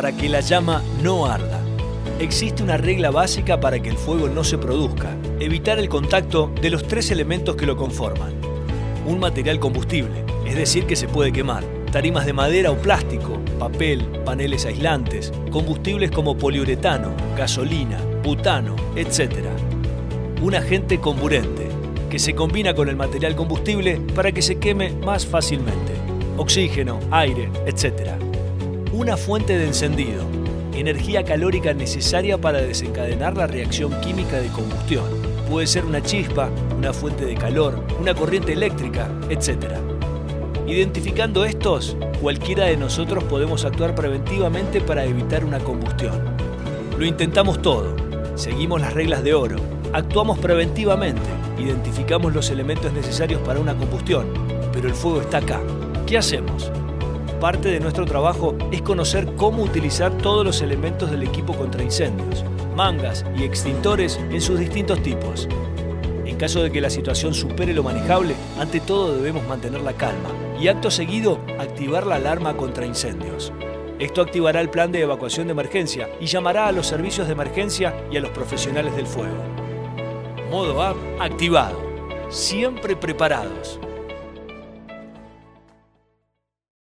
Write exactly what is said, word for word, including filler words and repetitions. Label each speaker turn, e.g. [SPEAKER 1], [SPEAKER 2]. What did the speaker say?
[SPEAKER 1] para que la llama no arda. Existe una regla básica para que el fuego no se produzca: evitar el contacto de los tres elementos que lo conforman. Un material combustible, es decir, que se puede quemar. Tarimas de madera o plástico, papel, paneles aislantes, combustibles como poliuretano, gasolina, butano, etcétera. Un agente comburente, que se combina con el material combustible para que se queme más fácilmente. Oxígeno, aire, etcétera. Una fuente de encendido, energía calórica necesaria para desencadenar la reacción química de combustión. Puede ser una chispa, una fuente de calor, una corriente eléctrica, etcétera. Identificando estos, cualquiera de nosotros podemos actuar preventivamente para evitar una combustión. Lo intentamos todo, seguimos las reglas de oro, actuamos preventivamente, identificamos los elementos necesarios para una combustión, pero el fuego está acá. ¿Qué hacemos? Parte de nuestro trabajo es conocer cómo utilizar todos los elementos del equipo contra incendios, mangas y extintores en sus distintos tipos. En caso de que la situación supere lo manejable, ante todo debemos mantener la calma y acto seguido activar la alarma contra incendios. Esto activará el plan de evacuación de emergencia y llamará a los servicios de emergencia y a los profesionales del fuego. Modo A activado. Siempre preparados.